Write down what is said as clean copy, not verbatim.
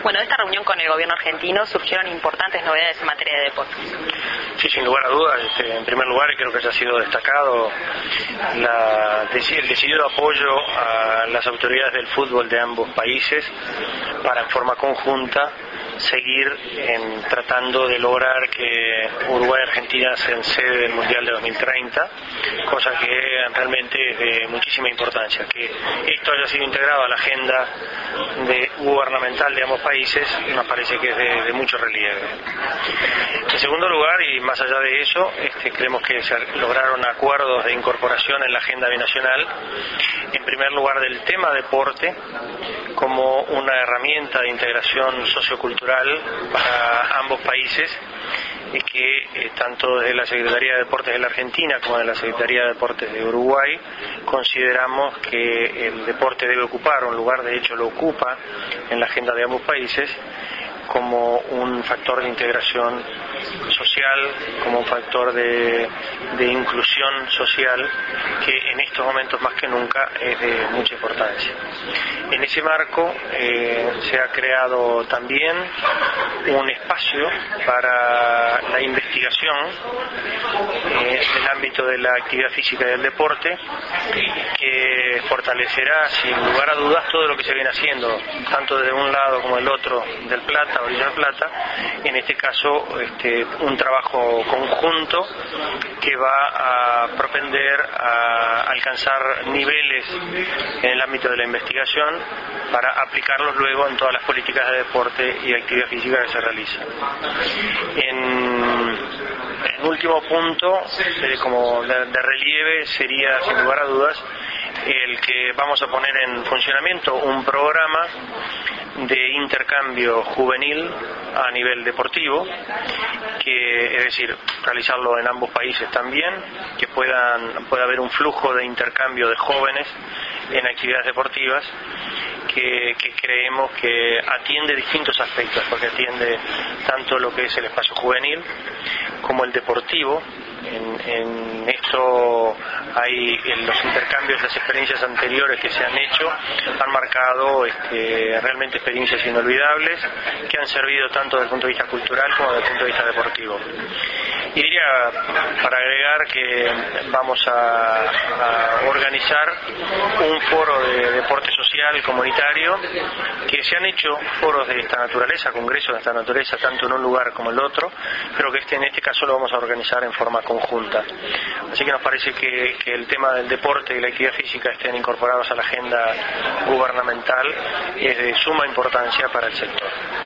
Bueno, de esta reunión con el gobierno argentino surgieron importantes novedades en materia de deportes. Sí, sin lugar a dudas. En primer lugar, creo que ya ha sido destacado el decidido apoyo a las autoridades del fútbol de ambos países para en forma conjunta seguir tratando de lograr que Uruguay y Argentina sean sede del Mundial de 2030, cosa que realmente es de muchísima importancia. Que esto haya sido integrado a la agenda gubernamental de ambos países nos parece que es de mucho relieve. En segundo lugar, y más allá de eso, creemos que se lograron acuerdos de incorporación en la agenda binacional, en primer lugar del tema deporte como una herramienta de integración sociocultural para ambos países, y que tanto desde la Secretaría de Deportes de la Argentina como de la Secretaría de Deportes de Uruguay consideramos que el deporte debe ocupar un lugar, de hecho lo ocupa en la agenda de ambos países, como un factor de integración social, como un factor de inclusión social que en estos momentos más que nunca es de mucha importancia. En ese marco se ha creado también un espacio para la investigación en el ámbito de la actividad física y del deporte, que fortalecerá sin lugar a dudas todo lo que se viene haciendo, tanto de un lado como del otro del Plata, Orilla del Plata, en este caso un trabajo conjunto que va a propender a alcanzar niveles en el ámbito de la investigación para aplicarlos luego en todas las políticas de deporte y actividad física que se realizan. En último punto, como de relieve, sería sin lugar a dudas el que vamos a poner en funcionamiento un programa de intercambio juvenil a nivel deportivo, es decir, realizarlo en ambos países también, que pueda haber un flujo de intercambio de jóvenes en actividades deportivas que creemos que atiende distintos aspectos, porque atiende tanto lo que es el espacio juvenil como el deportivo. En esto hay los intercambios, las experiencias anteriores que se han hecho han marcado realmente experiencias inolvidables que han servido tanto desde el punto de vista cultural como desde el punto de vista deportivo. Y diría, para agregar, que vamos a organizar un foro de deporte social comunitario, que se han hecho foros de esta naturaleza, congresos de esta naturaleza, tanto en un lugar como en el otro, pero que en este caso lo vamos a organizar en forma conjunta. Así que nos parece que el tema del deporte y la actividad física estén incorporados a la agenda gubernamental es de suma importancia para el sector.